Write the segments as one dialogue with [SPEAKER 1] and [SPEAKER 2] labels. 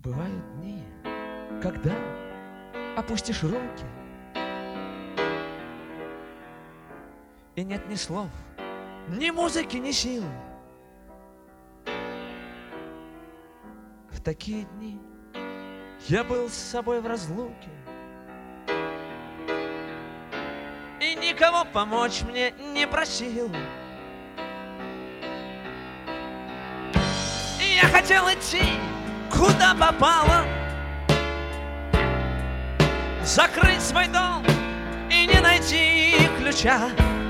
[SPEAKER 1] Бывают дни, когда опустишь руки, и нет ни слов, ни музыки, ни сил. В такие дни я был с собой в разлуке, и никого помочь мне не просил. И я хотел идти, куда попало, закрыть свой дом и не найти ключа.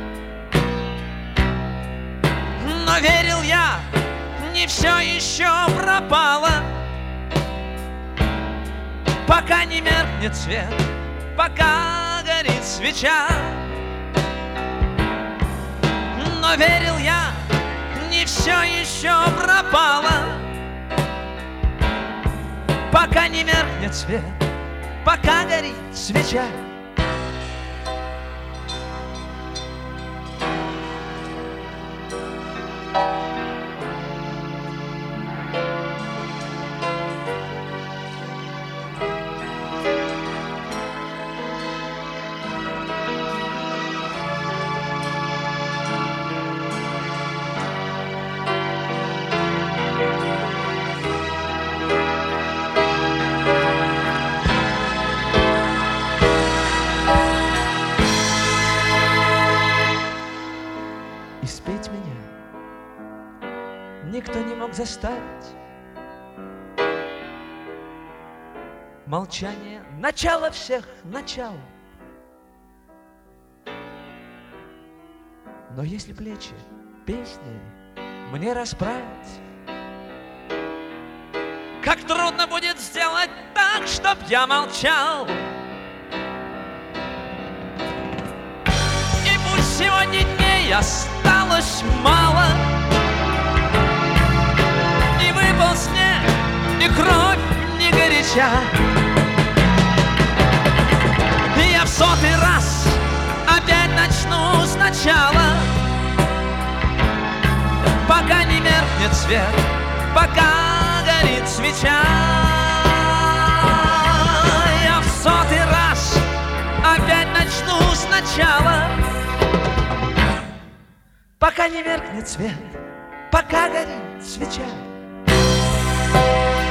[SPEAKER 1] Но верил я, не все еще пропало, пока не меркнет свет, пока горит свеча. Но верил я, не все еще пропало, пока не меркнет свет, пока горит свеча. И спеть меня никто не мог заставить. Молчание — начало всех начал. Но если плечи песней мне расправить, как трудно будет сделать так, чтоб я молчал. И пусть сегодня дней осталось мало, и выпал снег, и кровь не горяча, и я в 100-й раз опять начну сначала, пока не меркнет свет, пока горит свеча. Я в 100-й раз опять начну сначала, пока не меркнет свет, пока горит свеча.